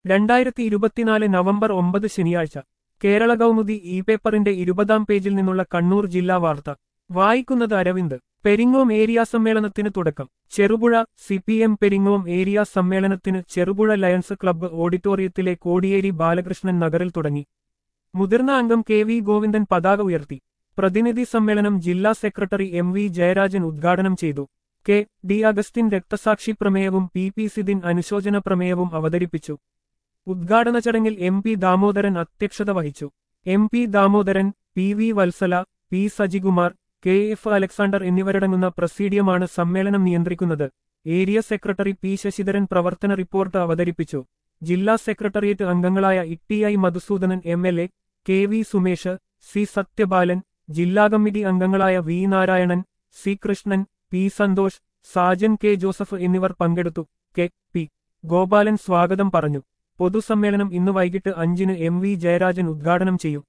2024 November 9 ശനിയാഴ്ച Kerala Kaumudi E പേപ്പറിന്റെ 20-ാം പേജിൽ നിന്നുള്ള കണ്ണൂർ ജില്ലാ വാർത്ത വായിക്കുന്നത് അരവിന്ദ്. പെരിങ്ങോം ഏരിയ സമ്മേളനത്തിന് തുടക്കം. ചെറുപുഴ. CPM പെരിങ്ങോം ഏരിയ സമ്മേളനത്തിന് ചെറുപുഴ ലയൺസ് ക്ലബ്ബ് ഓഡിറ്റോറിയത്തിലെ കോടിയേരി ബാലകൃഷ്ണൻ നഗറിൽ തുടങ്ങി. മുതിർന്ന അംഗം KV ഗോവിന്ദൻ പതാക ഉയർത്തി. പ്രതിനിധി സമ്മേളനം ജില്ലാ സെക്രട്ടറി MV ജയരാജൻ ഉദ്ഘാടനം ചെയ്തു. KD അഗസ്റ്റിൻ രക്തസാക്ഷി പ്രമേയവും PP സിദിൻ അനുശോചന പ്രമേയവും അവതരിപ്പിച്ചു. ഉദ്ഘാടന ചടങ്ങിൽ MP ദാമോദരൻ അധ്യക്ഷത വഹിച്ചു. MP Damodaran, PV Vatsala, P Sajikumar, KF Alexander എന്നിവരടങ്ങുന്ന പ്രസീഡിയമാണ് സമ്മേളനം നിയന്ത്രിക്കുന്നത്. ഏരിയ സെക്രട്ടറി P ശശിധരൻ പ്രവർത്തന റിപ്പോർട്ട് അവതരിപ്പിച്ചു. ജില്ലാ സെക്രട്ടേറിയറ്റ് അംഗങ്ങളായ ITI Madhusoodanan MLA, KV Sumesh, C Sathyapalan, ജില്ലാ കമ്മിറ്റി അംഗങ്ങളായ V Narayanan, C Krishnan, P Santhosh, Sajan K Joseph എന്നിവർ പങ്കെടുത്തു. P ഗോപാലൻ സ്വാഗതം പറഞ്ഞു. പൊതുസമ്മേളനം ഇന്ന് വൈകിട്ട് 5-ന് MV ജയരാജൻ ഉദ്ഘാടനം ചെയ്യും.